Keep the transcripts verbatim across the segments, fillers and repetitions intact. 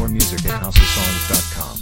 more music at house of songs dot com.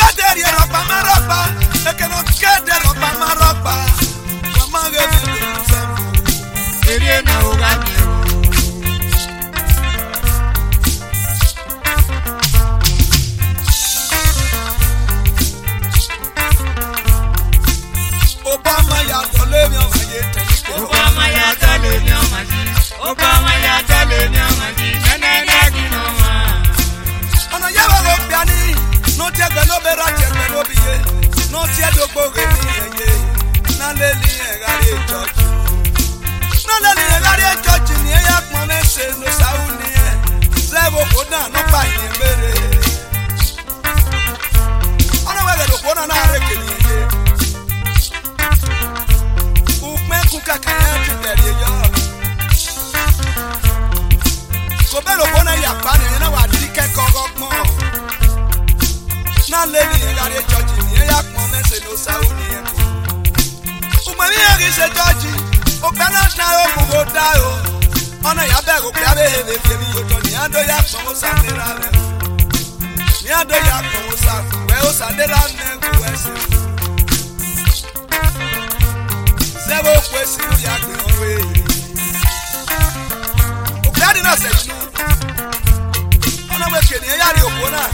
que no quede ropa más ropa, mamá que me ya kaya tudere yo. Ko be lo bona ya pa ni na wa di ke koko mo. Na le ni ga re church ni ya pon me se no sa o ni e ko. O ma mi ya ki se church. O gba na na o ko go da o. Ona ya be go pe abe he be fi mi yo to ni ando ya pon o sa ni ra re. Ni ando ya pon o sa we o sa de ra ne ku we se. Zebo kwesi ya gbe owe. O gba di na se ju. Ona we ke ni ya ri opo na.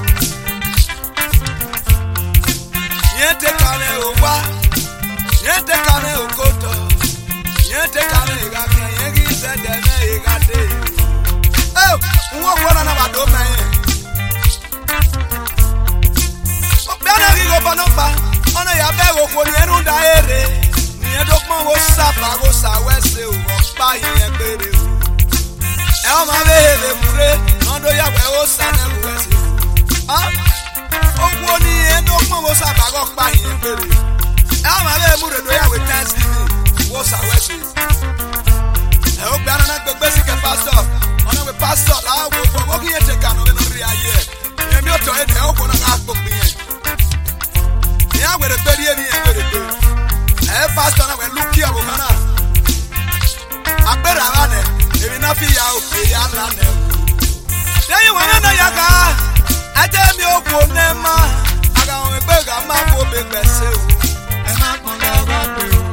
Yente kale o wa. Yente kale o koto. Yente kale ga kan yegi se de me ga de. Oh, nwo wo na na ba do me. O gba na ri go bono pa. Ona ya be go ko ni enu da ere. Edokman wo sapa go sa wese o pa yen pere o e o ma be le mure nondo ya we o sa na wese ah o wo ni edokman wo sapa go pa yen pere e o ma be mure do ya we thanksgiving wo sa wese e o gba na gbegbe si ke pastor ona we pastor la wo wo ki ete kan no ri aye e mi o to e de o ko na ga po mi yen ya we de peri e mi e we de eh pastor na we look here bokana agbera ane ebi na fi ya o pe ya la ne dey wana na ya ga ate mi okwo ne ma aga o pe ga ma ko be gbese o e ma pon ga ba pe o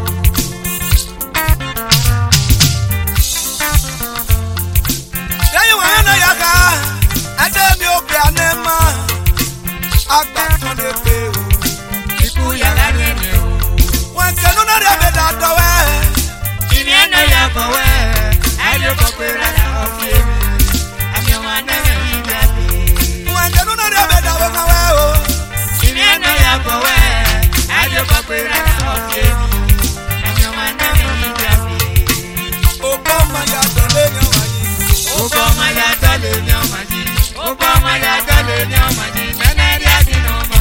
dey wana na ya ga ate mi okwo ne ma agba ton de pe o iku ya la ne ne o kenu na re beda dowe kimi na ya kowe ayo ko pera la ofie mi ami wa na mi jabe wa kenu na re beda wo kawe o kimi na ya kowe ayo ko pera la ofie mi ami wa na mi jabe o ko ma ya dole ni o ma ji o ko ma ya dole ni o ma ji o ko ma ya dole ni o ma ji na ri adi no ma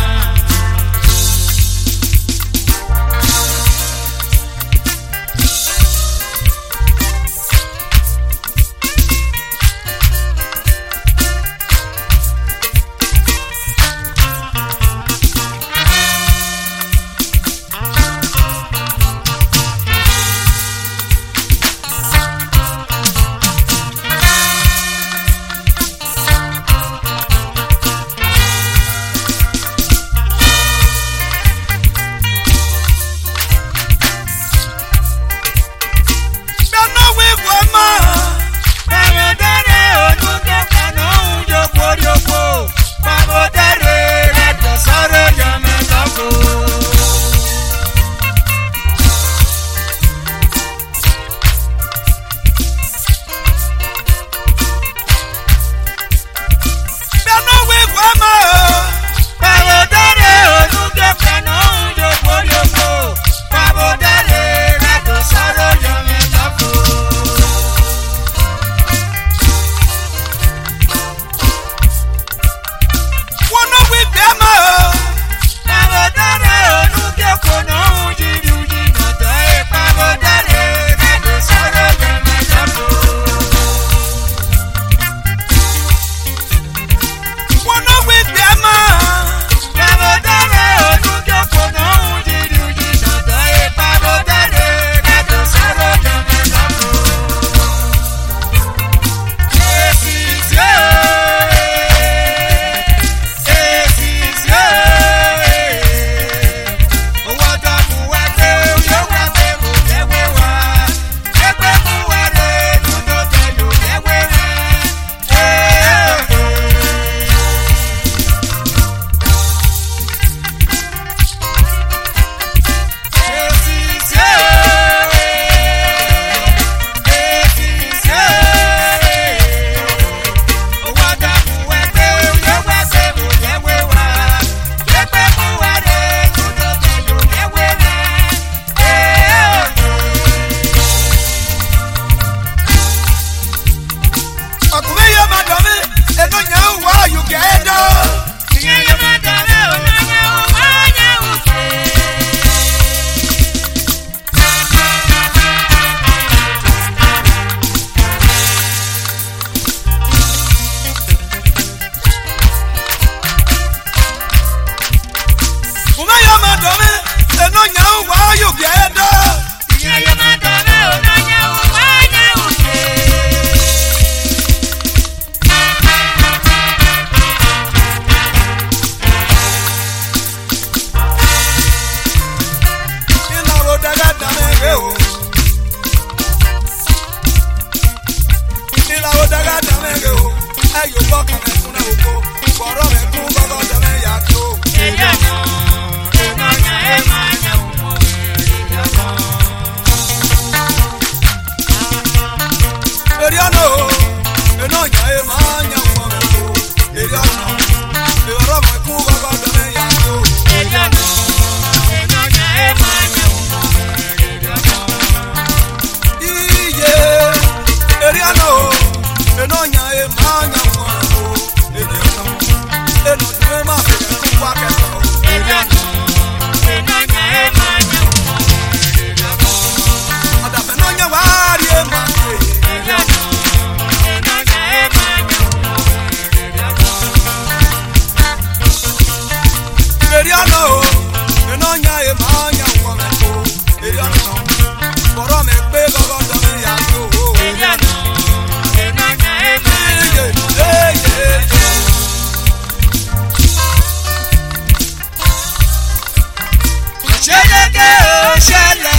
no nyau wa yu biedo Ye ye ma do me o no nyau wa nyau ye Ina wo daga damege o Ina wo daga damege o Ayo boka me kuna uko Boro me ku gogo dame ya to Elia no no nya e ma nyau mo Elia no Eriano, eno nya e manya mo ko. Eriano, e ora mo ku ga ga dame ya to. Elia no no nya e ma nyau mo Elia no Iye, Eriano, eno nya e manya mo ko. Eriano, eno dwe ma fe ku wa ke to. Elia no no nya e ma nyau mo Elia no Ada fe no nya wa ri e ma ke. Elia no no nya e ma nyau mo Elia no Eriano, eno nya e manya mo ko. Eriano, boro me pe ga ga dame ya to. Elia no no nya e ma Iye, iye. Osheleke oshele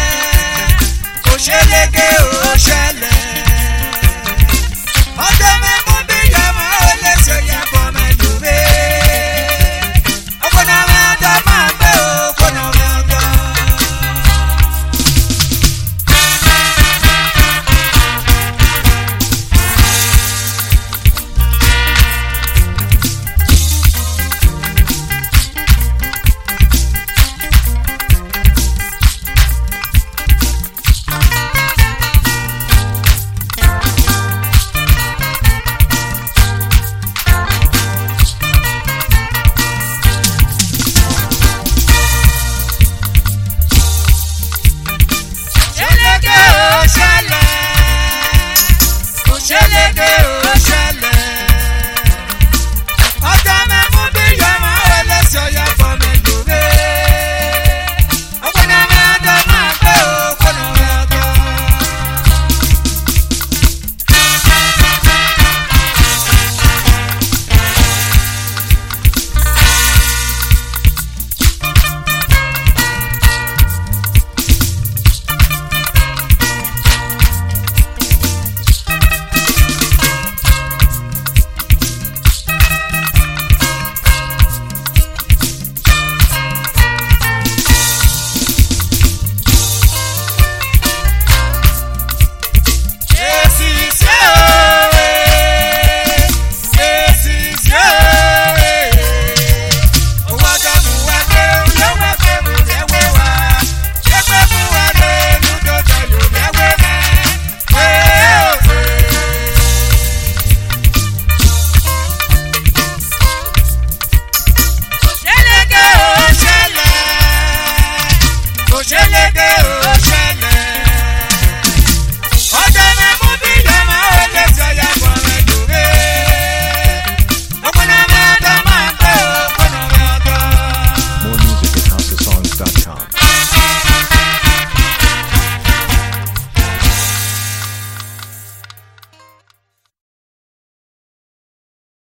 Osheleke oshele Odeme